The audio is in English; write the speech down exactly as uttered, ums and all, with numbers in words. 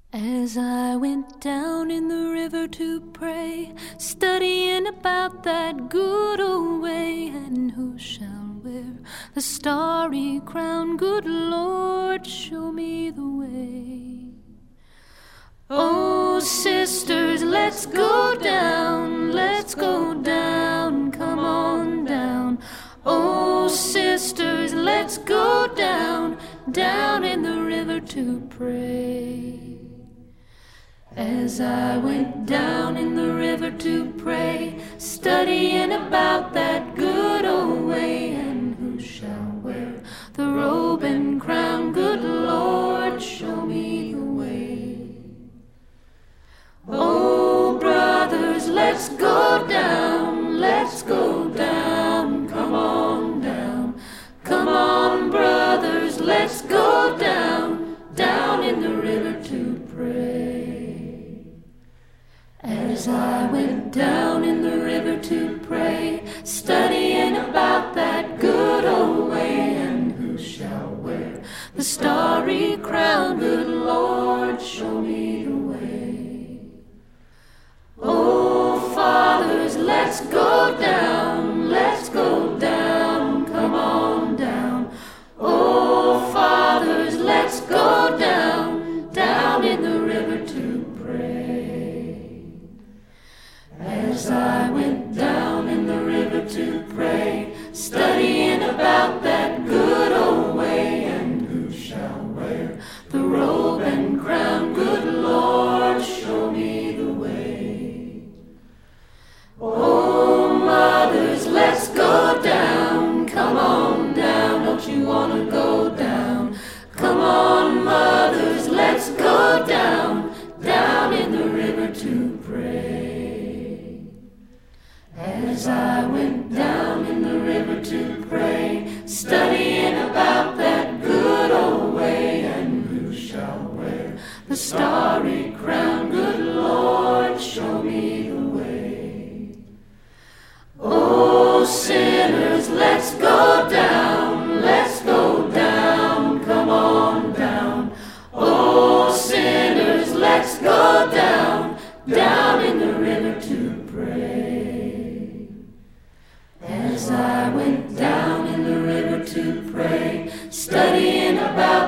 As I went down in the river to pray, studying about that good old way, and who shall wear the starry crown? Good Lord, show me the way. Oh, sisters, let's go down, let's go down, come on down. Oh, sisters, let's go down, down in the river to pray. As I went down in the river to pray, studying about that good old way, and who shall wear the robe and crown? Good Lord, show me the way. Oh, brothers, let's go down, let's go down, come on down. Come on, brothers, let's go down, down in the river to pray. As I went down in the river to pray, studying about that good old way, and who shall wear the starry crown? Good Lord, show me the way. Oh, fathers, let's go down, let's go down, come on down. Oh, fathers, let's go down, down in the river to pray. As I went down in the river to pray, studying about that good old way, and who shall wear the robe and crown? Good Lord, show me the way. Oh, mothers, let's go down, come on down, don't you want to go down? Come on, mothers, let's go down, down in the river to pray. As I went down in the river to pray, studying about that good old way, and who shall wear the starry crown? Good Lord, show me the way. Oh, sinners, let's go down, let's go down, come on down. Oh, sinners, let's go down, down in the river to pray. As I went down in the river to pray, studying about